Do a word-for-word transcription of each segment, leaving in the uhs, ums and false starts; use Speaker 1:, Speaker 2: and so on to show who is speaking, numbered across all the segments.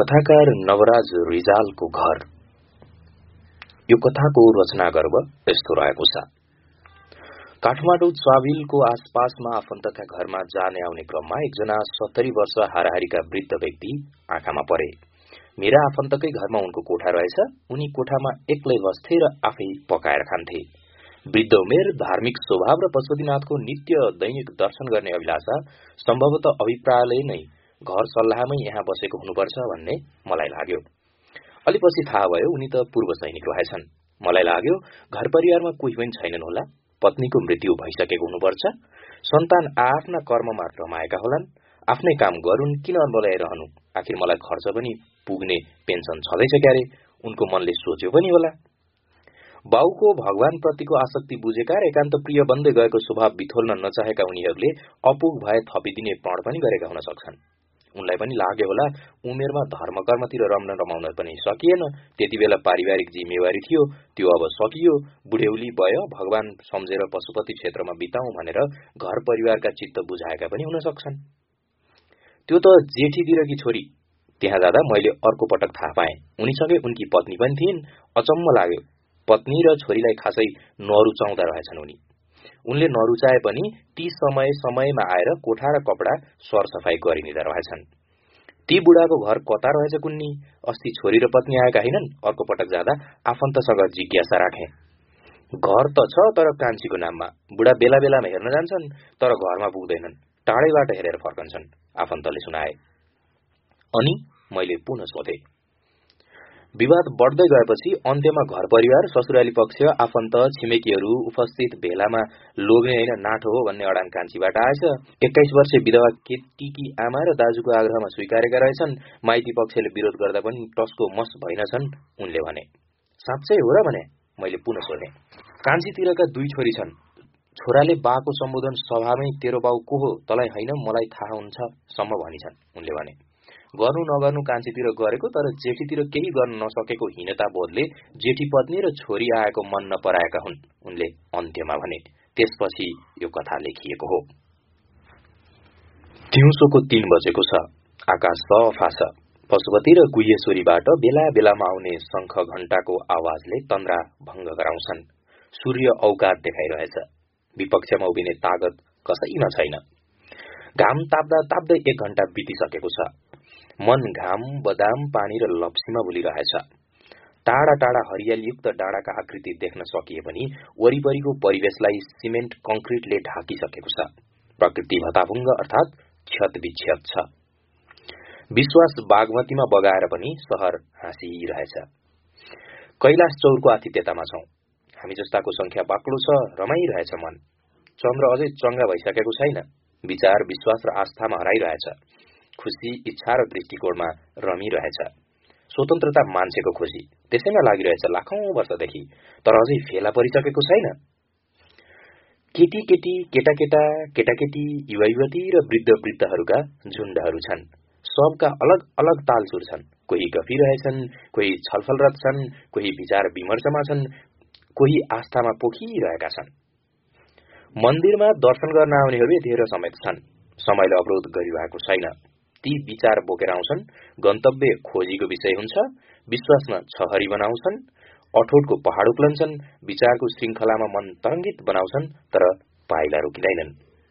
Speaker 1: कथाकार नवराज रिजालको घर। यो कथाको रचना गर्व यस्तो रहेको छ। काठमाडौँ चाविलको आसपासमा आफन्तका घरमा जाने आउने क्रममा एकजना सत्तरी वर्ष हाराहारीका वृद्ध व्यक्ति आँखामा परे। मेरा आफन्तकै घरमा उनको कोठा रहेछ। उनी कोठामा एक्लै बस्थे र आफै पकाएर खान्थे। वृद्ध उमेर, धार्मिक स्वभाव र पशुपतिनाथको नित्य दैनिक दर्शन गर्ने अभिलाषा सम्भवतः अभिप्रायले नै घर सल्लाहमै यहाँ बसेको हुनुपर्छ भन्ने मलाई लाग्यो। अलि पछि थाहा भयो उनी त पूर्व सैनिक रहेछन्। मलाई लाग्यो घर परिवारमा कोही पनि छैनन् होला। पत्नीको मृत्यु भइसकेको हुनुपर्छ। सन्तान आफ्ना कर्ममा रमाएका होलान्। आफ्नै काम गरून्, किन बोलाइरहनु? आखिर मलाई खर्च पनि पुग्ने पेन्सन छँदैछ क्यारे, उनको मनले सोच्यो पनि होला। बाउको भगवान प्रतिको आसक्ति बुझेका र एकान्त प्रिय बन्दै गएको स्वभाव बिथोल्न नचाहेका उनीहरूले अपुग भए थपिदिने प्रण पनि गरेका हुन सक्छन्। उनलाई पनि लाग्यो होला उमेरमा धर्मकर्मतिर रम्न रमाउन पनि सकिएन। त्यति बेला पारिवारिक जिम्मेवारी थियो, त्यो अब सकियो। बुढेउली भयो, भगवान सम्झेर पशुपति क्षेत्रमा बिताउँ भनेर घर परिवारका चित्त बुझाएका पनि हुन सक्छन्। त्यो त जेठीतिरकी छोरी। त्यहाँ जाँदा मैले अर्को पटक थाहा पाएँ उनीसँगै उनकी पत्नी पनि थिइन्। अचम्म लाग्यो। पत्नी र छोरीलाई खासै नरुचाउँदा रहेछन् उनी। उनले नरुचाए पनि ती समय समयमा आएर कोठा र कपडा सरसफाई गरिदिँदा रहेछन्। ती बुढाको घर कता रहेछ कुन्नी? अस्ति छोरी र पत्नी आएका हैनन्। अर्को पटक जाँदा आफन्तसँग जिज्ञासा राखे। घर त छ तर कान्छीको नाममा। बुढा बेला बेलामा हेर्न जान्छन् तर घरमा पुग्दैनन्, टाढैबाट हेरेर फर्कन्छन्, आफन्तले सुनाए। अनि मैले पुनः सोधे। विवाद बढ्दै गएपछि अन्त्यमा घर परिवार, ससुराली पक्ष, आफन्त, छिमेकीहरू उपस्थित भेलामा लोग्ने होइन नाठो हो भन्ने अडान कान्छीबाट आएछ। एक्काइस वर्षे विधवा केटीकी आमा र दाजुको आग्रहमा स्वीकारेका रहेछन्। माइती पक्षले विरोध गर्दा पनि टस्को मस भइनछन् उनले भने। साँच्चै हो र भने मैले पुनः सोधेँ। कान्छीतिरका दुई छोरी छन्। छोराले बाको सम्बोधन सभामै तेरो बाउ को हो, तँलाई होइन मलाई थाहा हुन्छ सम्म भनिछन् उनले भने। गर्नु नगर्नु कान्छीतिर गरेको, तर जेठीतिर केही गर्न नसकेको हीनता बोधले जेठी पत्नी र छोरी आएको मन नपराएका हुन् उनले अन्त्यमा भने। त्यसपछि यो कथा लेखिएको हो। दिउँसोको तीन बजेको छ। आकाश सफा छ। पशुपति र गुह्येश्वरीबाट बेला बेलामा आउने शंख घण्टाको आवाजले तन्द्रा भङ्ग गराउँछन्। सूर्य औकात देखाइरहेछ। विपक्षमा उभिने तागत कसैमा छैन। घाम ताप्दा ताप्दै एक घण्टा बितिसकेको छ। मन घाम, बदाम, पानी र लप्सीमा भुलिरहेछ। टाढा टाढा हरियालीयुक्त डाँडाका आकृति देख्न सकिए पनि वरिपरिको परिवेशलाई सिमेन्ट कंक्रिटले ढाकिसकेको छ। प्रकृति भताभुङ्ग अर्थात क्षत विक्षत छ। विश्वास बागमतीमा बगाएर पनि शहर हाँसिरहेछ। कैलाश चौरको आतिथ्यतामा छौं। हामी जस्ताको संख्या बाक्लो छ, रमाइरहेछ मन। चन्द्र अझै चंगा भइसकेको छैन। विचार, विश्वास र आस्थामा हराइरहेछ। खुशी, इच्छा र दृष्टिकोणमा रमिरहेछ। स्वतन्त्रता मान्छेको खुशी त्यसैमा लागिरहेछ लाखौं वर्षदेखि, तर अझै फेला परिसकेको छैन। केटी केटी, केटा केटा, केटा केटी, युवा युवती र वृद्ध वृद्धहरूका झुण्डहरू छन्। सबका अलग अलग तालसुर छन्। कोही गफिरहेछन्, कोही छलफलरत छन्, कोही विचार विमर्शमा छन्, कोही आस्थामा पोखिरहेका छन्। मन्दिरमा दर्शन गर्न आउनेहरू यतिखेर समेत छन्। समयले अवरोध गरिरहेको छैन। ती विचार बोकेर आउँछन्। गन्तव्य खोजीको विषय हुन्छ। विश्वासमा छहरी बनाउँछन्। अठोटको पहाड उक्लन्छन्। विचारको श्रृङ्खलामा मन तरङ्गित बनाउँछन्, तर पाइला रोकिँदैनन्।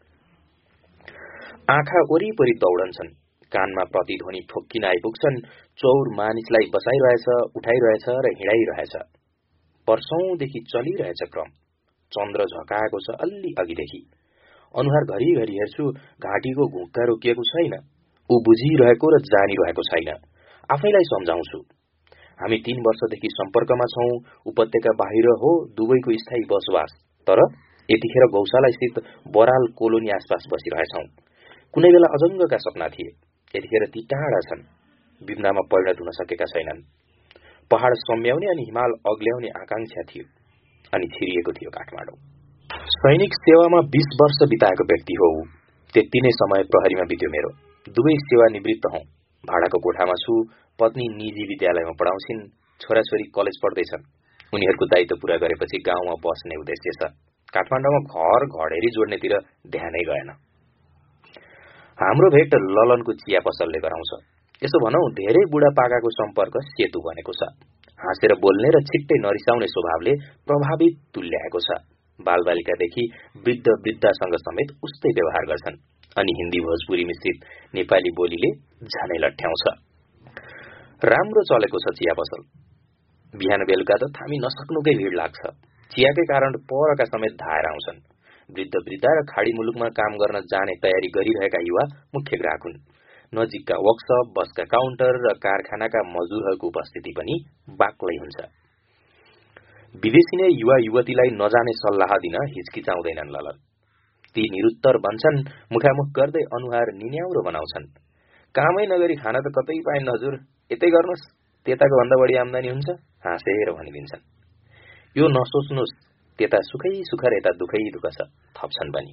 Speaker 1: आँखा वरिपरि दौडन्छन्। कानमा प्रतिध्वनि ठोक्किन आइपुग्छन्। चौर मानिसलाई बसाइरहेछ, उठाइरहेछ र हिँडाइरहेछ। वर्षौंदेखि चलिरहेछ क्रम। चन्द्र झकाएको छ अलि अघिदेखि। अनुहार घरिघरि हेर्छु, घाँटीको घुक्का रोकिएको छैन। ऊ बुझिरहेको र जानिरहेको छैन। आफैलाई सम्झाउँछु। हामी तीन वर्षदेखि सम्पर्कमा छौं। उपत्यका बाहिर हो दुवैको स्थायी बसोबास, तर यतिखेर गौशाला स्थित बराल कोलोनी आसपास बसिरहेछौं। कुनै बेला अजङ्गका सपना थिए, यतिखेर ती टाढा छन्। विपनामा परिणत हुन सकेका छैनन्। पहाड सम्याउने अनि हिमाल अग्ल्याउने आकांक्षा थियो, अनि छिरिएको थियो काठमाडौँ। सैनिक सेवामा बीस वर्ष बिताएको व्यक्ति हो। त्यति नै समय प्रहरीमा बित्यो मेरो। दुवै सेवानिवृत्त हौं। भाडाको कोठामा छु। पत्नी निजी विद्यालयमा पढाउँछिन्। छोराछोरी कलेज पढ्दैछन्। उनीहरूको दायित्व पूरा गरेपछि गाउँमा बस्ने उद्देश्य छ। काठमाडौँमा घर घडेरी जोड्नेतिर ध्यानै गएन। हाम्रो भेट ललनको चिया पसलले गराउँछ। यसो भनौं धेरै बुढापाकाको सम्पर्क सेतु बनेको छ। हाँसेर बोल्ने र छिट्टै नरिसाउने स्वभावले प्रभावित तुल्याएको छ। बालबालिकादेखि वृद्ध वृद्धासँग समेत उस्तै व्यवहार गर्छन्। अनि हिन्दी भोजपुरी मिश्रित नेपाली बोलीले झनै लट्ठ्याउँछ। राम्रो चलेको छ चिया पसल। बिहान बेलुका त थामी नसक्नुकै भिड लाग्छ। चियाकै कारण परका समेत धाएर आउँछन्। वृद्ध वृद्धा र खाडी मुलुकमा काम गर्न जाने तयारी गरिरहेका युवा मुख्य ग्राहक हुन्। नजिकका वर्कशप, बसका काउन्टर र कारखानाका मजदुरहरूको उपस्थिति पनि बाक्लै हुन्छ। विदेशी नै युवा युवतीलाई नजाने सल्लाह दिन हिचकिचाउँदैनन् ललन। ती निरुत्तर बन्छन्, मुखामुख गर्दै अनुहार निन्याउरो बनाउँछन्। कामै नगरी खाना त कतै पाइन्न हजुर, यतै गर्नुहोस्, त्यताको भन्दा बढी आम्दानी हुन्छ, हाँसेर भनिदिन्छन्। यो नसोच्नुहोस्, त्यता सुखै सुख र यता दुखै दुख छ, थप्छन् पनि।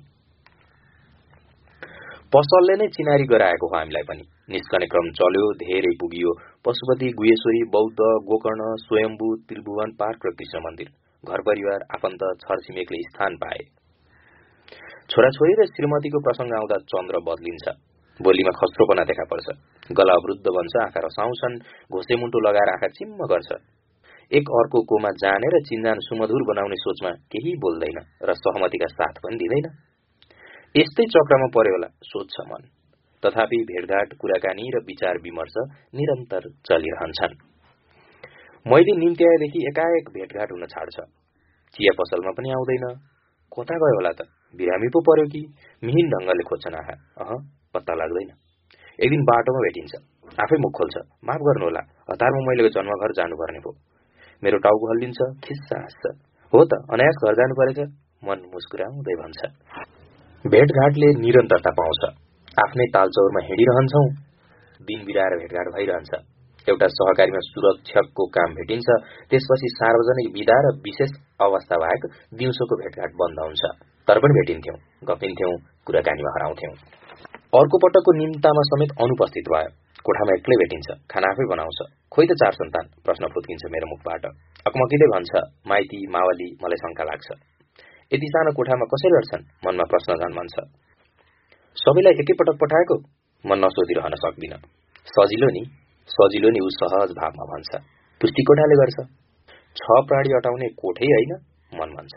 Speaker 1: पसलले नै चिनारी गराएको हो हामीलाई पनि। निस्कने क्रम चल्यो, धेरै पुगियो। पशुपति, गुहेश्वरी, बौद्ध, गोकर्ण, स्वयम्भू, त्रिभुवन पार्क र कृष्ण मन्दिर। घर परिवार, आफन्त, छरछिमेकले स्थान पाए। छोराछोरी र श्रीमतीको प्रसंग आउँदा चन्द्र बदलिन्छ। बोलीमा खस्रोपना देखा पर्छ। गला अवरुद्ध बन्छ, आँखा रसाउँछन्, घोसे मुन्टो लगाएर आँखा चिम्म गर्छ। एक अर्को कोमा जाने र चिन्जान सुमधुर बनाउने सोचमा केही बोल्दैन र सहमतिका साथ पनि दिँदैन। यस्तै चक्रमा पर्यो होला सोच्छ मन। तथापि भेटघाट, कुराकानी र विचार विमर्श निरन्तर चलिरहन्छन्। मैले निम्त्याएदेखि एकाएक भेटघाट हुन छाड्छ। चिया पसलमा पनि आउँदैन। कता गयो होला त? बिरामी पो पर्यो कि? मिहिन ढंगले खोज्छन् आँखा। अह, पत्ता लाग्दैन। एक दिन बाटोमा भेटिन्छ। आफै मुख खोल्छ, माफ गर्नुहोला, हतारमा मैले जन्मघर जानुपर्ने भो। मेरो टाउको हल्लिन्छ, खिस्सा हाँस्छ। हो त, अनायास घर जानु परेछ, मन मुस्कुराउँदै भन्छ। भेटघाटले निरन्तरता पाउँछ। आफ्नै तालचौरमा हिँडिरहन्छौं, दिन बिराएर भेटघाट भइरहन्छ। एउटा सहकारीमा सुरक्षकको काम भेटिन्छ, त्यसपछि सार्वजनिक विदा र विशेष अवस्था बाहेक दिउँसोको भेटघाट बन्द हुन्छ। तर पनि भेटिन्थ्यौं, गफिन्थ्यौं, कुराकानीमा हराउँथ्यौं। अर्को पटकको निम्तामा समेत अनुपस्थित भयो। कोठामा एक्लै भेटिन्छ, खाना आफै बनाउँछ। खोइ त चार सन्तान? प्रश्न फुत्किन्छ मेरो मुखबाट। अकमकीले भन्छ, माइती मावली, मलाई शंका लाग्छ। यति सानो कोठामा कसरी अड्छन्? मनमा प्रश्न जन्मन्छ। सबैलाई एकैपटक पठाएको? म नसोधिरहन सक्दिन। सजिलो नि, सजिलो नि, ऊ सहज भावमा भन्छ। पुष्टि कोठाले गर्छ। छ प्राणी अटाउने कोठै होइन, मन भन्छ।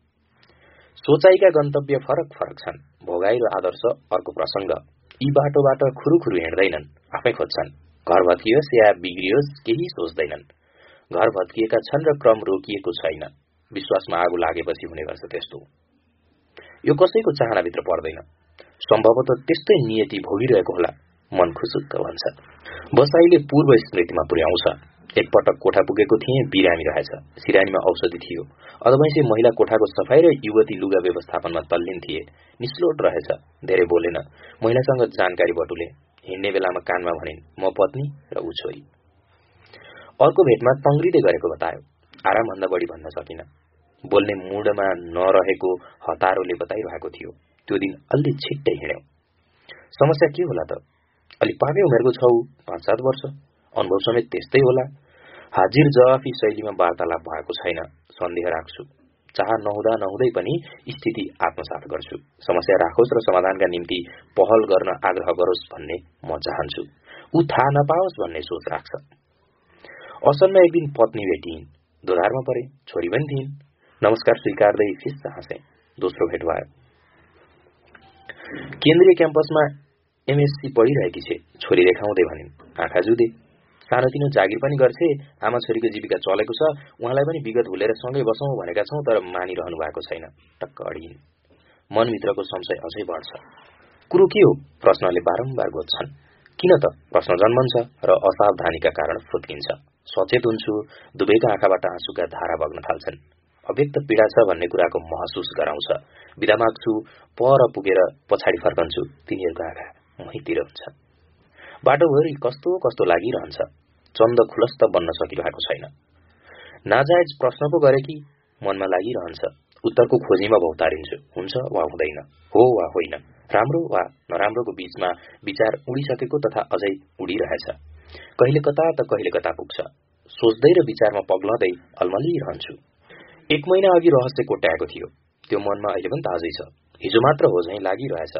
Speaker 1: सोचाइका गन्तव्य फरक फरक छन्। भोगाई र आदर्श अर्को प्रसंग। यी बाटोबाट खुरुखुरु हिँड्दैनन्, आफै खोज्छन्। घर भत्कियोस् या बिग्रियोस् केही सोच्दैनन्। घर भत्किएका छन् र क्रम रोकिएको छैन। विश्वासमा आगो लागेपछि हुने गर्छ त्यस्तो। यो कसैको चाहनाभित्र पर्दैन। सम्भवतः त्यस्तै नियति भोगिरहेको होला, मन खुसुक्क भन्छ। बसाईले पूर्व स्मृतिमा पुर्याउँछ। एकपटक कोठा पुगेको थिएँ, बिरामी रहेछ। सिरानीमा औषधि थियो। अधवैंसे महिला कोठाको सफाई र युवती लुगा व्यवस्थापनमा तल्लीन थिए। निस्लोट रहेछ, धेरै बोलेन। महिलासँग जानकारी बटुले। हिँड्ने बेलामा कानमा भनिन्, म पत्नी र ऊ छोरी। अर्को भेटमा तङ्ग्रिँदै गरेको बतायो। आरामभन्दा बढी भन्न सकिन। बोल्ने मुडमा नरहेको हतारोले बताइरहेको थियो। त्यो दिन अलि छिट्टै हिँड्यौ। समस्या के होला त? अलि पाकै उमेरको छौ, पाँच सात वर्ष, अनुभव समेत त्यस्तै होला। हाजिर जवाफी शैलीमा वार्तालाप भएको छैन। सन्देह राख्छु। चाह नहुँदा नहुँदै पनि स्थिति आत्मसात गर्छु। समस्या राखोस् र समाधानका निम्ति पहल गर्न आग्रह गरोस् भन्ने म चाहन्छु। ऊ थाहा नपाओस् भन्ने सोच राख्छ। असलमा एक दिन पत्नी भेटिन्। दोधारमा परे, छोरी पनि थिइन्। नमस्कार स्वीकार्दै फिस्सा हाँसे। दोस्रो भेट भयो। केन्द्रीय क्याम्पसमा एमएससी पढिरहेकी छे, छोरी देखाउँदै भनिन्। आँखा जुधे। सानोतिनो जागिर पनि गर्छे, आमा छोरीको जीविका चलेको छ, उहाँलाई पनि विगत भुलेर सँगै बसौं भनेका छौं, तर मानिरहनु भएको छैन। टक्क अडिन्। मनभित्रको संशय अझै बढ्छ। कुरो के हो? प्रश्नले बारम्बार गोज्छन्। किन त? प्रश्न जन्मन्छ र असावधानीका कारण फुत्किन्छ। सचेत हुन्छु, दुवैका आँखाबाट आँसुका धारा बग्न थाल्छन्। अव्यक्त पीडा छ भन्ने कुराको महसुस गराउँछ। बिदा माग्छु, पर पुगेर पछाडि फर्कन्छु, तिनीहरूको आँखा मैतिर हुन्छ। बाटोभरि कस्तो कस्तो लागिरहन्छ। चन्द खुलस्त बन्न सकिरहेको छैन। नाजायज प्रश्न पो गरे कि मनमा लागिरहन्छ। उत्तरको खोजीमा भौतारिन्छु। हुन्छ वा हुँदैन, हो वा होइन, राम्रो वा नराम्रोको बीचमा विचार उडिसकेको तथा अझै उडिरहेछ। कहिले कता त कहिले कता पुग्छ। सोच्दै र विचारमा पग्लदै अलमलिरहन्छु। एक महिना अघि रहस्य कोट्याएको थियो। त्यो मनमा अहिले पनि ताजै छ। हिजो मात्र हो झैं लागिरहेछ।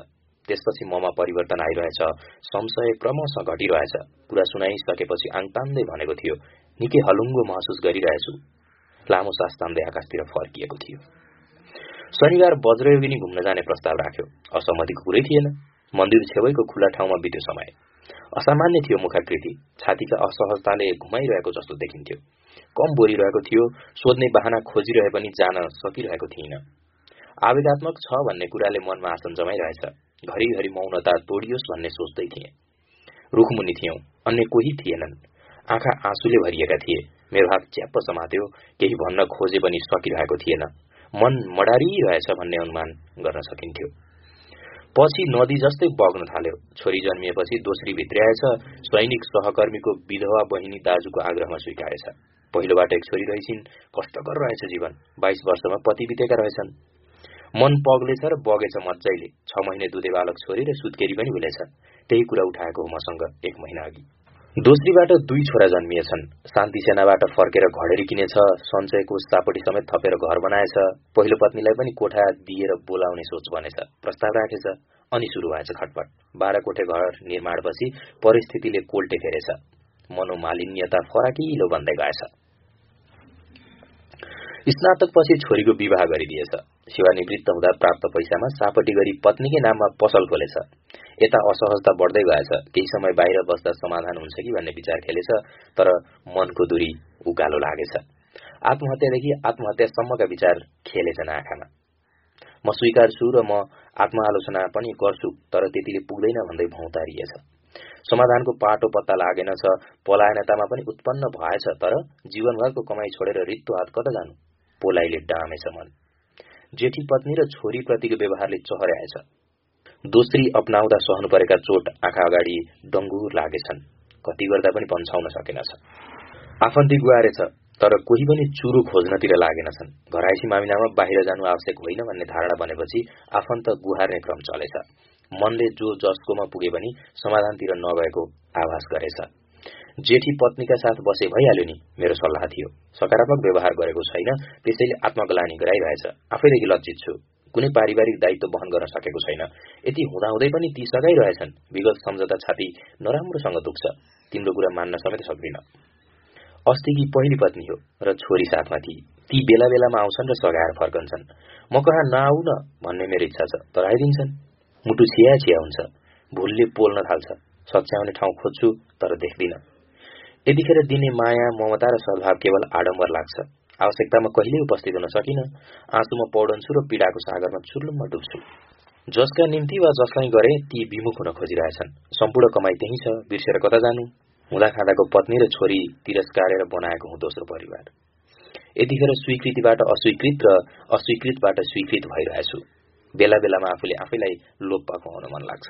Speaker 1: त्यसपछि ममा परिवर्तन आइरहेछ, संशय क्रमशः घटिरहेछ। कुरा सुनाइसकेपछि आङ तान्दै भनेको थियो, निकै हलुङ्गो महसुस गरिरहेछु। लामो सास तान्दै आकाशतिर फर्किएको थियो। शनिबार वज्रयोगिनी घुम्न जाने प्रस्ताव राख्यो। असहमतिको कुरै थिएन। मन्दिर छेउैको खुला ठाउँमा बित्यो समय। असामान्य थियो मुखाकृति, छातीका असहजताले घुमाइरहेको जस्तो देखिन्थ्यो। कम बोलिरहेको थियो, सोध्ने बहाना खोजिरहे पनि जान सकिरहेको थिइन। आवेगात्मक छ भन्ने कुराले मनमा आसन जमाइरहेछ। घरिघरि मौनता तोडियोस् भन्ने सोच्दै थिएँ। रुखमुनि थियौं, अन्य कोही थिएनन्। आँखा आँसुले भरिएका थिए। मेरो हात च्याप्प समात्यो, केही भन्न खोजे पनि सकिरहेको थिएन। मन मडारिरहेछ भन्ने अनुमान गर्न सकिन्थ्यो। पछि नदी जस्तै बग्न थाल्यो। छोरी जन्मिएपछि दोस्री भित्र्याएछ। सैनिक सहकर्मीको विधवा बहिनी दाजुको आग्रहमा स्वीकारेछ। पहिलोबाट एक छोरी रहेछिन्। कष्टकर रहेछ जीवन। बाइस वर्षमा पति बितेका रहेछन्। मन पग्लेछ र बगेछ मज्जैले। छ महिने दुधे बालक छोरी र सुत्केरी पनि हुनेछ। त्यही कुरा उठाएको हो मसँग एक महिना अघि। दोस्रीबाट दुई छोरा जन्मिएछन्। शान्ति सेनाबाट फर्केर घडेरी किनेछ। सञ्चयको सापटी समेत थपेर घर बनाएछ। पहिलो पत्नीलाई पनि कोठा दिएर बोलाउने सोच बनेछ। प्रस्ताव राखेछ। अनि सुरु भएछ खटपट। बाह्र कोठे घर निर्माणपछि परिस्थितिले कोल्टे फेरेछ। मनोमालिन्यता फराकिलो बन्दै गएछ। स्नातकपछि छोरीको विवाह गरिदिएछ। सेवानिवृत्त हुँदा प्राप्त पैसामा सापटी गरी पत्नीकै नाममा पसल खोलेछ। यता असहजता बढ्दै गएछ। केही समय बाहिर बस्दा समाधान हुन्छ कि भन्ने विचार खेलेछ, तर मनको दूरी उकालो लागेछ। आत्महत्यादेखि आत्महत्यासम्मका विचार खेलेछन् आँखामा। म स्वीकार्छु र म आत्मआलोचना पनि गर्छु, तर त्यतिले पुग्दैन भन्दै भौतारिएछ। समाधानको पाटो पत्ता लागेनछ। पलायनतामा पनि उत्पन्न भएछ, तर जीवनभरको कमाई छोडेर रित्तो हात कता जानु? पोलाइले डामेछ मन। जेठी पत्नी र छोरी प्रतिको व्यवहारले चहर्याएछ। दोस्री अपनाउँदा सहनु परेका चोट आँखा अगाडि डङ्गुर लागेछन्। कति गर्दा पनि पन्छाउन सकेनछ। आफन्ती गुहारेछ, तर कोही पनि चुरो खोज्नतिर लागेनछन्। घराइसी मामिलामा बाहिर जानु आवश्यक होइन भन्ने धारणा बनेपछि आफन्त गुहार्ने क्रम चलेछ। मनले जो जसकोमा पुगे पनि समाधानतिर नगएको आभास गरेछ। जेठी पत्नीका साथ बसे भइहाल्यो नि, मेरो सल्लाह थियो। सकारात्मक व्यवहार गरेको छैन, त्यसैले आत्मग्लानि गराइरहेछ। आफैदेखि लज्जित छु। कुनै पारिवारिक दायित्व वहन गर्न सकेको छैन। यति हुँदाहुँदै पनि ती सगाइरहेछन्। विगत सम्झौता छाती नराम्रोसँग दुख्छ। तिम्रो कुरा मान्न समेत सक्दिन। अस्तिकी पहिली पत्नी हो र छोरी साथमा थिए। ती बेला बेलामा आउँछन् र सघाएर फर्कन्छन्। म कहाँ नआउ न भन्ने मेरो इच्छा छ, तर आइदिन्छन्। मुटु छिया छिया हुन्छ। भुलले पोल्न थाल्छ। सच्याउने ठाउँ खोज्छु, तर देख्दिन। यतिखेर दिने माया, ममता र सद्भाव केवल आडम्बर लाग्छ। आवश्यकतामा कहिल्यै उपस्थित हुन सकिन। आँसुमा पौडन्छु र पीडाको सागरमा चुर्लुम्म डुब्छु। जसका निम्ति वा जसलाई गरे ती विमुख हुन खोजिरहेछन्। सम्पूर्ण कमाई त्यही छ, बिर्सेर कता जानु? हुँदा खाँदाको पत्नी र छोरी तिरस्कारेर बनाएको हुँ दोस्रो परिवार। यतिखेर स्वीकृतिबाट अस्वीकृत र अस्वीकृतबाट स्वीकृत भइरहेछु। बेला बेलामा आफूले आफैलाई लोप्पा खुवाउन मन लाग्छ।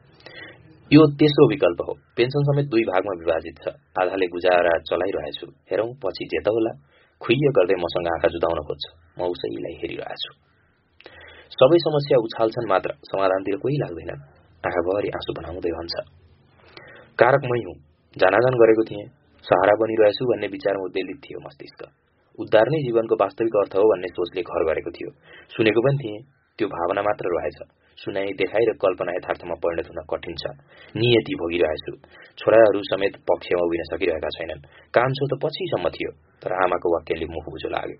Speaker 1: यो तेस्रो विकल्प हो। पेन्सन समेत दुई भागमा विभाजित छ। आधाले गुजारा चलाइरहेछु। हेरौं पछि जे त होला। खुइय गर्दै मसँग आँखा जुदाउन खोज्छ। म उसैलाई हेरिरहेछु। सबै समस्या उछाल्छन् मात्र, समाधानतिर कोही लाग्दैनन्। आँखाभरि आँसु बनाउँदै भन्छ, कारक मै हुँ। जानाजान गरेको थिएँ। सहारा बनिरहेछु भन्ने विचारमा उद्वेलित थियो मस्तिष्क। उद्धार नै जीवनको वास्तविक अर्थ हो भन्ने सोचले घर गरेको थियो। सुनेको पनि थिएँ। त्यो भावना मात्र रहेछ। सुनाइ देखाइ र कल्पना यथार्थमा परिणत हुन कठिन छ। नियति भोगिरहेछु। छोराहरू समेत पक्षमा उभिन सकिरहेका छैनन्। कान्छो त पछिसम्म थियो, तर आमाको वाक्यले मुख बुझो लाग्यो।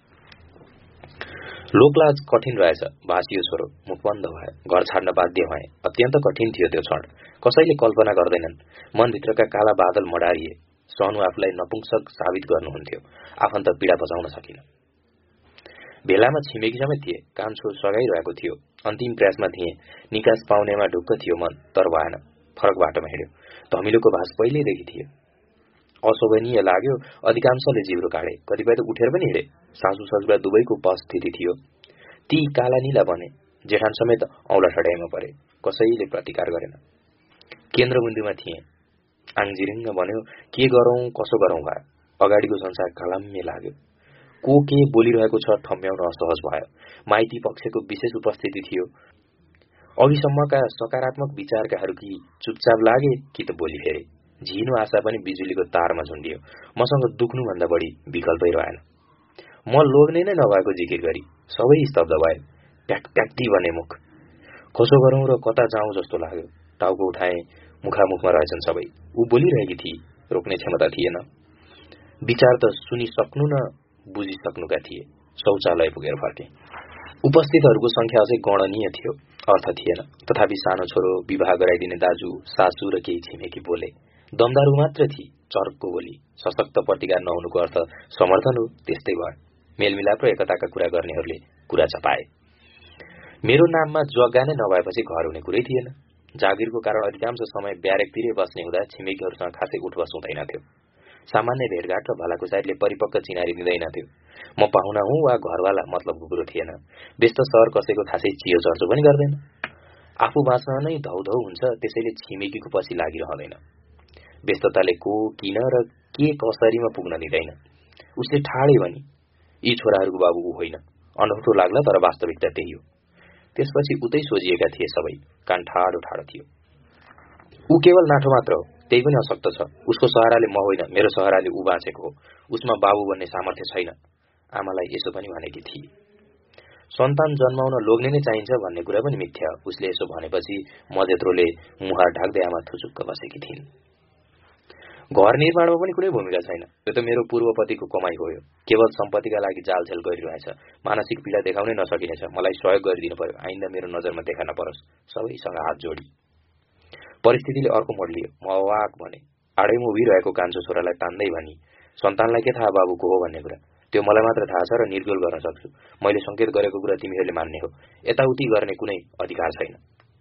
Speaker 1: लोकलाज कठिन रहेछ। भाषियो छोरो। मुख बन्द भयो। घर छाड्न बाध्य भए। अत्यन्त कठिन थियो त्यो क्षण। कसैले कल्पना गर्दैनन्। मनभित्रका काला बादल मडारिए। सहनु आफूलाई नपुंसक साबित गर्नुहुन्थ्यो। आफन्त पीडा बचाउन सकिन। भेलामा छिमेकी समेत थिए। कान्छो सगाइरहेको थियो। अन्तिम प्रयासमा थिए। निकास पाउनेमा ढुक्क थियो मन, तर भएन। फरक बाटोमा हिँड्यो। धमिलोको भास पहिल्यैदेखि थियो। अशोभनीय लाग्यो। अधिकांशले जिब्रो काटे। कतिपय त उठेर पनि हिँडे। सासु ससुरा दुवैको उपस्थिति थियो। ती काला नीला बने। जेठान समेत औँला ठड्याइमा परे। कसैले प्रतिकार गरेन। केन्द्रबिन्दुमा थिए। आङजिरिङ्ग भन्यो, के गरौं कसो गरौं भयो। अगाडिको संसार कलम्मे लाग्यो। को के बोलिरहेको छ ठम्ब्याउन असहज भयो। माइती पक्षको विशेष उपस्थिति थियो। अघिसम्मका सकारात्मक विचारकाहरू कि चुपचाप लागे कि त बोली फेरे। झिनो आशा पनि बिजुलीको तारमा झुन्डियो। मसँग दुख्नुभन्दा बढी विकल्पै रहेन। म लोग्ने नै नभएको जिकिर गरी सबै स्तब्ध भयो। प्याक प्याक्टी बने मुख। कसो गरौं र कता जाउँ जस्तो लाग्यो। टाउको उठाए, मुखामुखमा रहेछन् सबै। ऊ बोलिरहेकी थिए, रोक्ने क्षमता थिएन। विचार त सुनिसक्नु न बुझिसक्नुका थिए। शौचालय पुगेर फर्के। उपस्थितहरूको संख्या अझै गणनीय थियो, अर्थ थिएन। तथापि सानो छोरो, विवाह गराइदिने दाजु, सासू र केही छिमेकी बोले। दमदारु मात्र थिए, चर्को बोली। सशक्त प्रतिकार नहुनुको अर्थ समर्थन हो, त्यस्तै भयो। मेलमिलाप र एकताका कुरा गर्नेहरूले कुरा चपाए। मेरो नाममा जग्गा नै नभएपछि घर हुने कुरै थिएन। जागिरको कारण अधिकांश समय ब्यारेकतिरै बस्ने हुँदा छिमेकीहरूसँग खासै उठबस हुँदैनथ्यो। सामान्य भेटघाट र भलाकुसारीले परिपक्व चिनारी दिँदैनथ्यो। म पाहुना हुँ वा घरवाला मतलबको कुरो थिएन। व्यस्त सहर कसैको खासै चियो चर्चो पनि गर्दैन। आफू बाँच्न नै धौधौ हुन्छ, त्यसैले छिमेकीको पछि लागिरहँदैन। व्यस्तताले को, किन र के कसरीमा पुग्न दिँदैन। उसले ठाडै भनी, यी छोराहरूको बाबु ऊ होइन। अनौठो लाग्ला, तर वास्तविकता त्यही हो। त्यसपछि उतै सोझिएका थिए सबै। कान ठाडो ठाडो थियो। ऊ केवल नाठो मात्र हो, त्यही पनि अशक्त छ। उसको सहाराले म होइन, मेरो सहाराले ऊ बाँचेको हो। उसमा बाबु बन्ने सामर्थ्य छैन। आमालाई यसो पनि भनेकी थिए। सन्तान जन्माउन लोग्ने नै चाहिन्छ भन्ने कुरा पनि मिथ्या। उसले यसो भनेपछि म जेत्रोले मुहार ढाक्दै आमा थुचुक्क बसेकी थिइन्। घर निर्माणमा पनि कुनै भूमिका छैन। यो त मेरो पूर्वपतिको कमाई हो। केवल सम्पत्तिका लागि जालझेल गरिरहेछ। मानसिक पीडा देखाउनै नसकिनेछ। मलाई सहयोग गरिदिनु पर्यो। आइन्दा मेरो नजरमा देखा नपरोस्। सबैसँग हात जोडी। परिस्थितिले अर्को मोड लियो। म अवाक भने। आडैमा उभिरहेको कान्छो छोरालाई तान्दै भनी, सन्तानलाई के थाहा बाबुको हो भन्ने कुरा? त्यो मलाई मात्र थाहा छ र निर्गोल गर्न सक्छु। मैले संकेत गरेको कुरा तिमीहरूले मान्ने हो। यताउति गर्ने कुनै अधिकार छैन।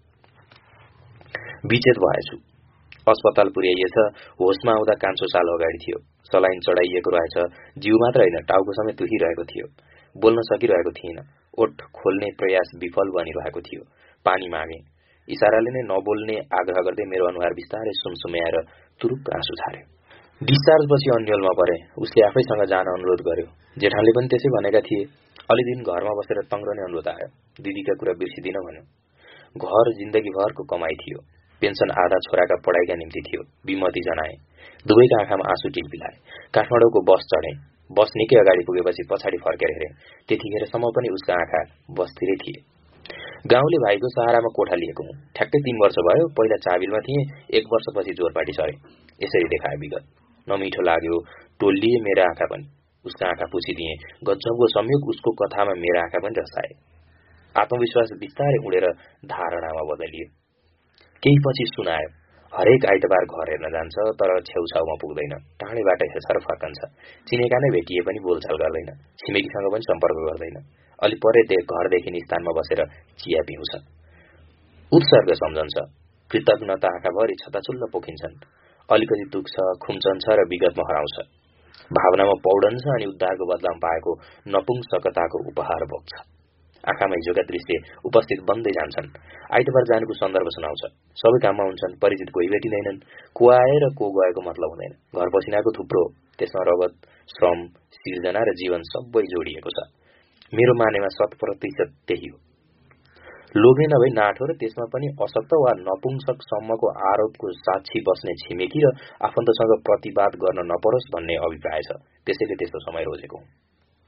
Speaker 1: विचेत भएछु। अस्पताल पुर्याइएछ। होसमा आउँदा कान्छो साल अगाडि थियो। सलाइन चढाइएको रहेछ। जिउ मात्र होइन, टाउको समेत दुखिरहेको थियो। बोल्न सकिरहेको थिएन। ओठ खोल्ने प्रयास विफल बनिरहेको थियो। पानी मागे। इशाराले नै नबोल्ने आग्रह गर्दै मेरो अनुहार बिस्तारै सुमसुम्याएर तुरुक्क आँसु छार्यो। डिस्चार्जपछि अन्यलमा परे। उसले आफैसँग जान अनुरोध गर्यो। जेठानले पनि त्यसै भनेका थिए। अलि दिन घरमा बसेर तङ्ग्रने अनुरोध आयो। दिदीका कुरा बिर्सिदिन भन्यो। घर जिन्दगीभरको कमाई थियो। पेन्सन आधा छोराका पढाइका निम्ति थियो। विमति जनाए। दुवैका आँखामा आँसु टिलपिलाए। काठमाडौँको बस चढे। बस निकै अगाडि पुगेपछि पछाडि फर्केर हेरे। त्यतिखेरसम्म पनि उसका आँखा बसतिरै थिए। गाउँले भाइको सहारामा कोठा लिएको हुँ। ठ्याक्कै तीन वर्ष भयो। पहिला चाबिलमा थिएँ, एक वर्षपछि जोरपाटी सरे। यसरी देखाए विगत। नमिठो लाग्यो। टोल्लिए मेरा आँखा पनि। उसका आँखा पुछिदिए। गजबको संयोग, उसको कथामा मेरा आँखा पनि रसाए। आत्मविश्वास बिस्तारै उडेर धारणामा बदलियो। केही पछि सुनायो। हरेक आइतबार घर हेर्न जान्छ, तर छेउछाउमा पुग्दैन। टाढैबाट हेर्छ र फर्कन्छ। चिनेका नै भेटिए पनि बोलचाल गर्दैन। छिमेकीसँग पनि सम्पर्क गर्दैन। अलि परे घर देखिने स्थानमा बसेर चिया पिउँछ। उत्सर्ग सम्झन्छ। कृतज्ञता आँखाभरि छताछुल्ल पोखिन्छन्। अलिकति दुख्छ, खुम्चन्छ र विगतमा हराउँछ। भावनामा पौडन्छ अनि उद्धारको बदलामा पाएको नपुंसकताको उपहार बोक्छ। आँखामा हिजोका दृश्य उपस्थित बन्दै जान्छन्। आइतबार जानुको सन्दर्भ सुनाउँछ। सबै काममा हुन्छन्, परिचित कोही भेटिँदैनन्। को आए र को गएको मतलब हुँदैन। घर पसिनाको थुप्रो, त्यसमा रगत, श्रम, सिर्जना र जीवन सबै जोडिएको छ। मेरो मानेमा शत प्रतिशत त्यही हो। लोग्ने नभई नाठो र त्यसमा पनि अशक्त वा नपुंसकसम्मको आरोपको साक्षी बस्ने छिमेकी र आफन्तसँग प्रतिवाद गर्न नपरोस् भन्ने अभिप्राय छ। त्यसैले त्यस्तो समय रोजेको हुँ।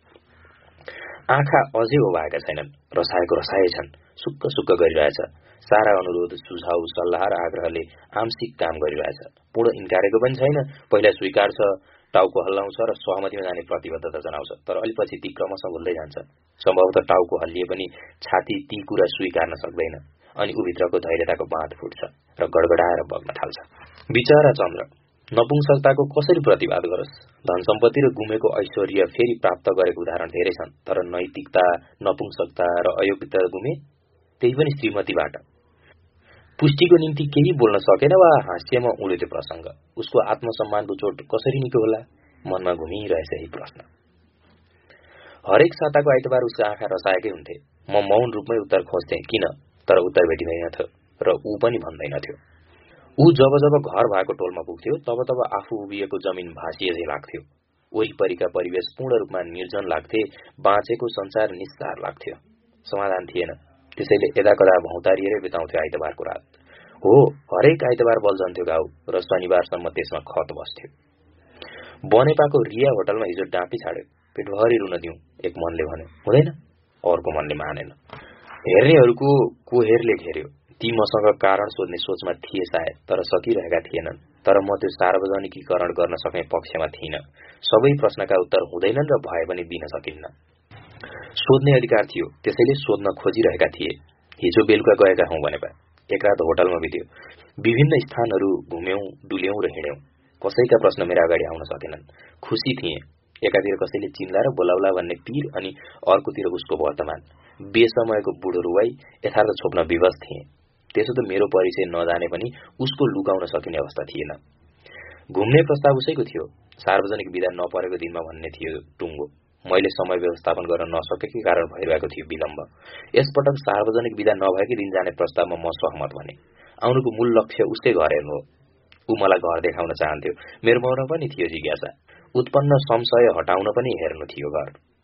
Speaker 1: आँखा अझै ओभाएका छैनन्। रसाएको रसाए छन्। सुक्क सुक्क गरिरहेछ। सारा अनुरोध, सुझाव, सल्लाह र आग्रहले आंशिक काम गरिरहेछ। पूर्ण इन्कारेको पनि छैन। पहिला स्वीकार छ, टाउको हल्लाउँछ र सहमतिमा जाने प्रतिबद्धता जनाउँछ। तर अलिपछि ती क्रमशः भुल्दै जान्छ। सम्भवतः टाउको हल्लिए पनि छाती ती कुरा स्वीकार्न सक्दैन। अनि उभित्रको धैर्यताको बाँध फुट्छ र गडगडाएर बग्न थाल्छ। बिचरा चन्द्र नपुंसकताको कसरी प्रतिवाद गरोस्? धन सम्पत्ति र गुमेको ऐश्वर्य फेरि प्राप्त गरेको उदाहरण धेरै छन्। तर नैतिकता, नपुंसकता र अयोग्यता गुमे, त्यही पनि श्रीमतीबाट। पुष्टिको निम्ति केही बोल्न सकेन वा हास्यमा उड्यो त्यो प्रसङ्ग। उसको आत्मसम्मानको चोट कसरी निको होला? मनमा घुमिरहेछ यही प्रश्न। हरेक साताको आइतबार उसका आँखा रसाएकै हुन्थे। म मौन रूपमै उत्तर खोज्थेँ, किन? तर उत्तर भेटिँदैनथ्यो र ऊ पनि भन्दैनथ्यो। ऊ जब जब घर भएको टोलमा पुग्थ्यो, तब तब आफू उभिएको जमिन भाँसिएझै लाग्थ्यो। वरिपरिका परिवेश पूर्ण रूपमा निर्जन लाग्थे। बाँचेको संसार निस्तार लाग्थ्यो। समाधान थिएन। त्यसैले यदाकदा भौतारिएरै बिताउँथ्यो आइतबारको रात। हो, हरेक आइतबार बल्झन्थ्यो घाउ र शनिबारसम्म त्यसमा खत बस्थ्यो। बनेपाको रिया होटलमा हिजो डाँपी छाड्यो। पेटभरि रुन दिउँ, एक मनले भन्यो। हुँदैन? अर्को मनले मानेन। हेर्नेहरूको कोहेरले घेर्यो। ती मसँग कारण सोध्ने सोचमा थिए सायद, तर सकिरहेका थिएनन्। तर म त्यो सार्वजनिकीकरण गर्न सक्ने पक्षमा थिइन। सबै प्रश्नका उत्तर हुँदैनन् र भए पनि दिन सकिन्न। सोध्ने अधिकार थियो, त्यसैले सोध्न खोजिरहेका थिए। हिजो बेलुका गएका हौं भने पा एक रात होटलमा बित्यो। विभिन्न स्थानहरू घुम्यौं, डुल्यौं र हिँड्यौं। कसैका प्रश्न मेरा अगाडि आउन सकेनन्। खुसी थिए। एकातिर कसैले चिन्ला र बोलाउला भन्ने पीर अनि अर्कोतिर उसको वर्तमान। बेसमयको बुढो रुवाई, यथार्थ छोप्न विवश थिए। त्यसो त मेरो परिचय नजाने पनि उसको लुकाउन सकिने अवस्था थिएन। घुम्ने प्रस्ताव उसैको थियो। सार्वजनिक विदा नपरेको दिनमा भन्ने थियो टुङ्गो। मैले समय व्यवस्थापन गर्न नसकेकै कारण भइरहेको थियो विलम्ब। यसपटक सार्वजनिक विदा नभएकै दिन जाने प्रस्तावमा म सहमत भने। आउनुको मूल लक्ष्य उसकै घर हेर्नु हो। ऊ मलाई घर देखाउन चाहन्थ्यो। मेरो मनमा पनि थियो जिज्ञासा। उत्पन्न संशय हटाउन पनि हेर्नु थियो घर।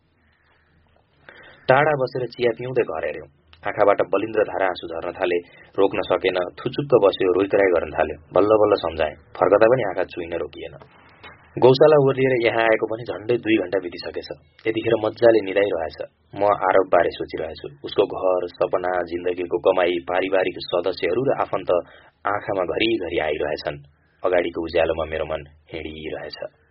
Speaker 1: टाढा बसेर चिया पिउँदै घर हेर्यौं। आँखाबाट बलिन्द्र धारा आँसु झर्न थाले। रोक्न सकेन। थुचुक्क बस्यो, रोइतराई गर्न थाल्यो। बल्ल बल्ल सम्झाए। फर्कदा पनि आँखा चुइन रोकिएन। गौशाला ओर्लिएर यहाँ आएको पनि झण्डै दुई घण्टा बितिसकेछ। यतिखेर मजाले निदाइरहेछ। म आरोप बारे सोचिरहेछु। उसको घर, सपना, जिन्दगीको कमाई, पारिवारिक सदस्यहरू र आफन्त आँखामा घरिघरि आइरहेछन्। अगाडिको उज्यालोमा मेरो मन हिँडिरहेछ।